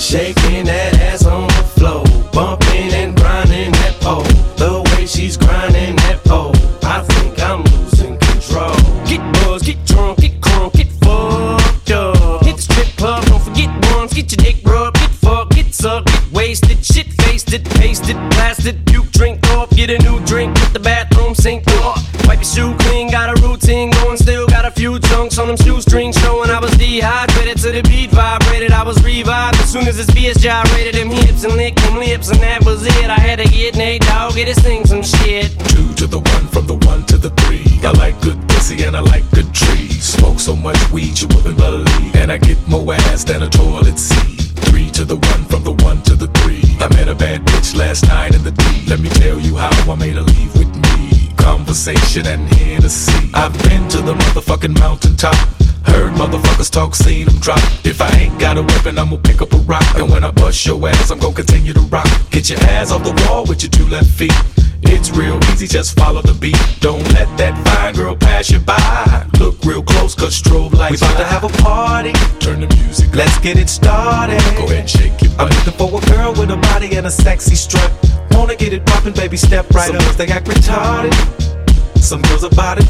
shaking that ass on the floor, bumping and grinding that pole. The way she's grinding that pole, I think I'm losing control. Get buzzed, get drunk, get crunk, get fucked up. Hit the strip club, don't forget once, get your dick rubbed, get fucked, get sucked, get wasted, shit faced it, pasted, blasted, puke, drink off, get a new drink, hit the bathroom sink off. Wipe your shoe clean, got a routine going, still got a few chunks on them shoestrings showing I was dehydrated to the beat vibrated. I was revived as soon as this BS gyrated them hips and licked them lips, and that was it. I had to get Nate Dogg, get his thing some shit. 2 to the 1, from the 1 to the 3. I like good pussy and I like good trees. Smoke so much weed you wouldn't believe, and I get more ass than a toilet seat. 3 to the 1, from the 1 to the 3. I met a bad bitch last night in the D. Let me tell you how I made her leave with me. Conversation and Hennessy. I've been to the motherfucking mountaintop. Heard motherfuckers talk, seen them drop. If I ain't got a weapon, I'ma pick up a rock. And when I bust your ass, I'm gon' continue to rock. Get your ass off the wall with your 2 left feet. It's real easy, just follow the beat. Don't let that fine girl pass you by. Look real close, cause strobe lights. We about to have a party, turn the music up. let's get it started. Go ahead and shake your I'm butt. looking for a girl with a body and a sexy strut. Wanna get it poppin', baby, step right Some up. Girls, they act retarded. Some girls are body.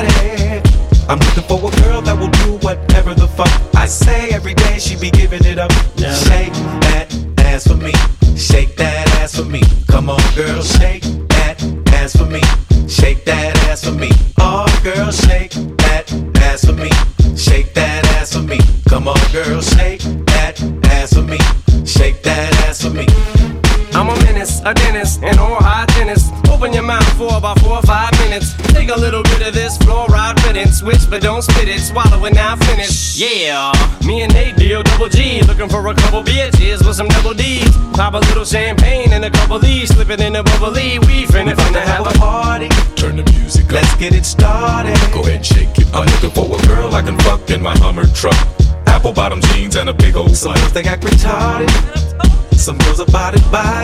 I'm looking for a girl that will do whatever the fuck I say. Every day she be giving it up. Yeah. Shake that ass for me. Shake that ass for me. Come on, girl, shake that ass for me. Shake that ass for me. Oh, girl, shake that ass for me. Shake that ass for me. Come on, girl, shake that ass for me. Shake that ass for me. I'm a menace, a dentist, and all high tennis. Open your mouth for about 4 or 5 minutes. Take a little bit of this fluoride riddance. Switch, but don't spit it. Swallow it, now finish. Yeah, me and Nate deal double G. Looking for a couple bitches with some double D's. Pop a little champagne and a couple D's. Slip it in a bubbly. We finna have a party. Turn the music up. Let's get it started. Go ahead and shake it. I'm looking for a girl I can fuck in my Hummer truck. Apple bottom jeans and a big old Some slut. girls, they act retarded. Some girls are body.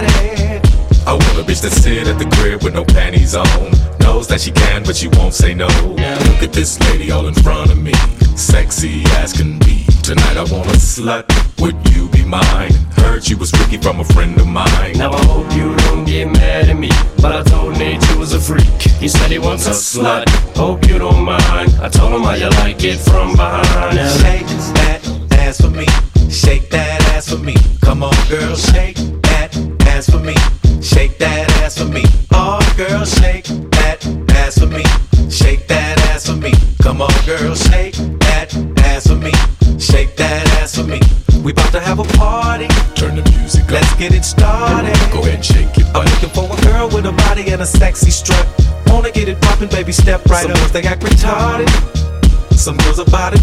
I want a bitch that sit at the crib with no panties on. Knows that she can, but she won't say no. Look at this lady all in front of me, sexy as can be. Tonight I want a slut, would you be mine? Heard she was Ricky from a friend of mine. Now I hope you don't get mad at me, but I told Nate you was a freak. He said he wants a slut, hope you don't mind. I told him how you like it from behind. Shake that ass for me. Shake that ass for me. Come on, girl, shake that ass for me. Shake that ass for me. Oh, girl, shake that ass for me. Shake that ass for me. Come on, girl, shake that ass for me. Shake that ass for me. We about to have a party. Turn the music up. Let's get it started. Go ahead and shake your I'm butt. looking for a girl with a body and a sexy strut. Wanna get it poppin', baby, step right Some up. Girls, they act retarded. Some girls are body.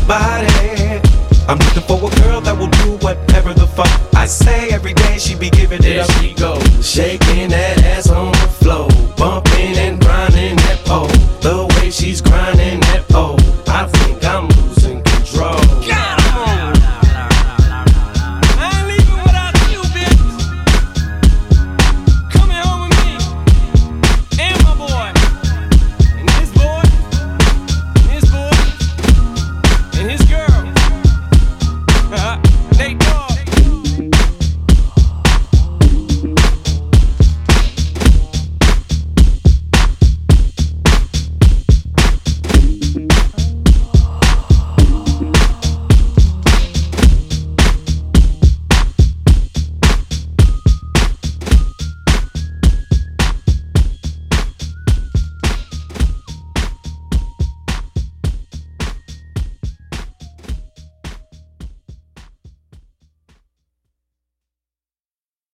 I'm looking for a girl that will do whatever the fuck I say. Every day she be giving it There up. she goes, shaking that ass on